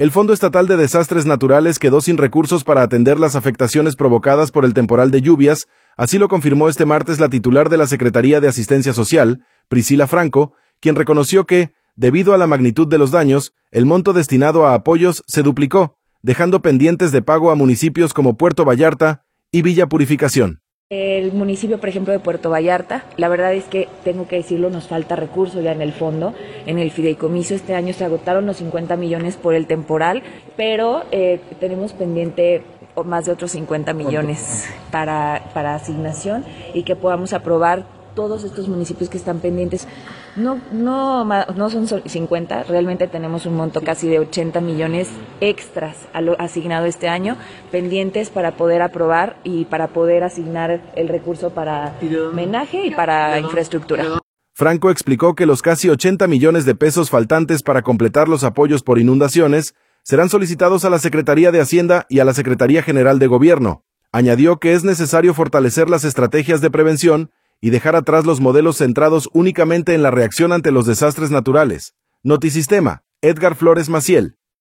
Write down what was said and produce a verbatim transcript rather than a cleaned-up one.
El Fondo Estatal de Desastres Naturales quedó sin recursos para atender las afectaciones provocadas por el temporal de lluvias, así lo confirmó este martes la titular de la Secretaría de Asistencia Social, Priscila Franco, quien reconoció que, debido a la magnitud de los daños, el monto destinado a apoyos se duplicó, dejando pendientes de pago a municipios como Puerto Vallarta y Villa Purificación. El municipio, por ejemplo, de Puerto Vallarta, la verdad es que, tengo que decirlo, nos falta recurso ya en el fondo, en el fideicomiso. Este año se agotaron los cincuenta millones por el temporal, pero eh, tenemos pendiente más de otros cincuenta millones para, para asignación y que podamos aprobar todos estos municipios que están pendientes. No, no, no son cincuenta, realmente tenemos un monto casi de ochenta millones extras asignado este año, pendientes para poder aprobar y para poder asignar el recurso para homenaje y para infraestructura. Franco explicó que los casi ochenta millones de pesos faltantes para completar los apoyos por inundaciones serán solicitados a la Secretaría de Hacienda y a la Secretaría General de Gobierno. Añadió que es necesario fortalecer las estrategias de prevención y dejar atrás los modelos centrados únicamente en la reacción ante los desastres naturales. Notisistema, Edgar Flores Maciel.